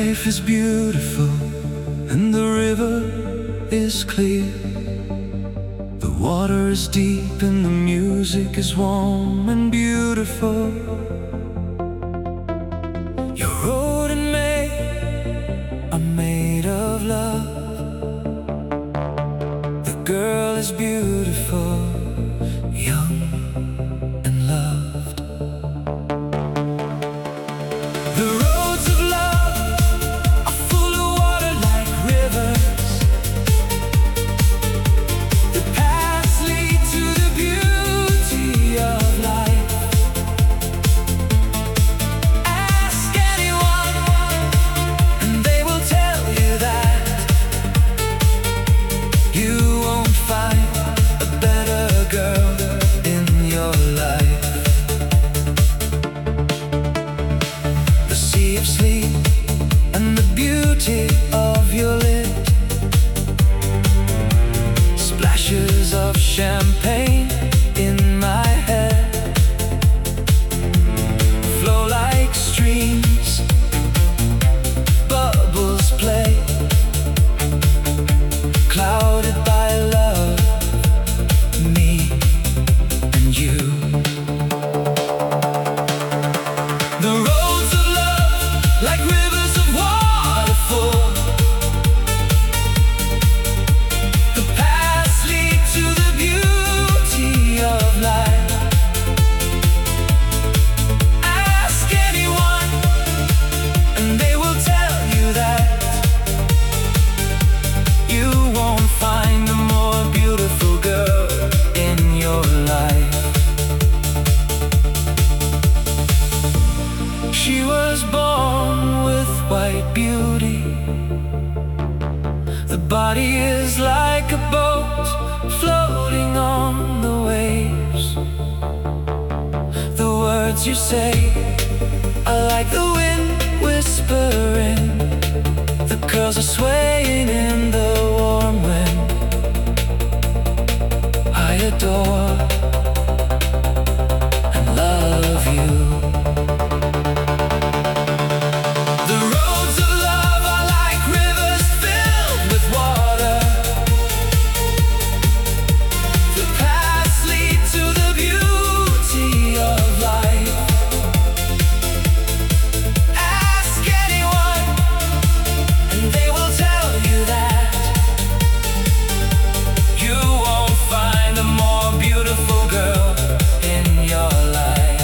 life is beautiful and the river is clear. The water is deep and the music is warm and beautiful. Your road and May are made of love. The girl is beautiful, young and loved. The roads of love are full of water like rivers. The paths lead to the beauty of life. Ask anyone and they will tell you that you won't find a better girl in your life. The sea of sleep and the beauty of your lid, splashes of champagne in my head, flow like streams, bubbles play, clouded by love, me and you. The roads of love, like rivers of water full. The paths lead to the beauty of life. Ask anyone and they will tell you that you won't find a more beautiful girl in your life. She was born with white beauty. The body is like a boat floating on the waves. The words you say are like the wind whispering. The curls are swaying in the warm wind. I adore and love you. The roads of love are like rivers filled with water. The paths lead to the beauty of life. Ask anyone and they will tell you that you won't find a more beautiful girl in your life.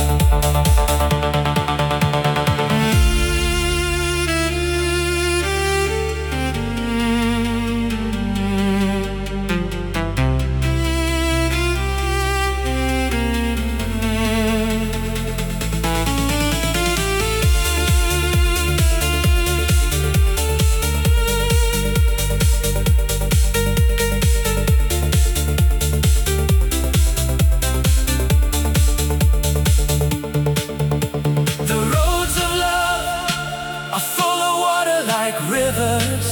The roads of love are full of water like rivers.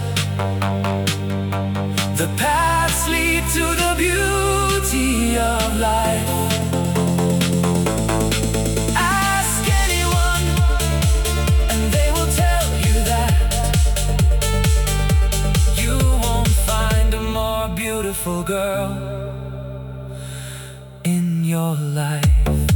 The paths lead to the beauty of life. Ask anyone and they will tell you that you won't find a more beautiful girl in your life.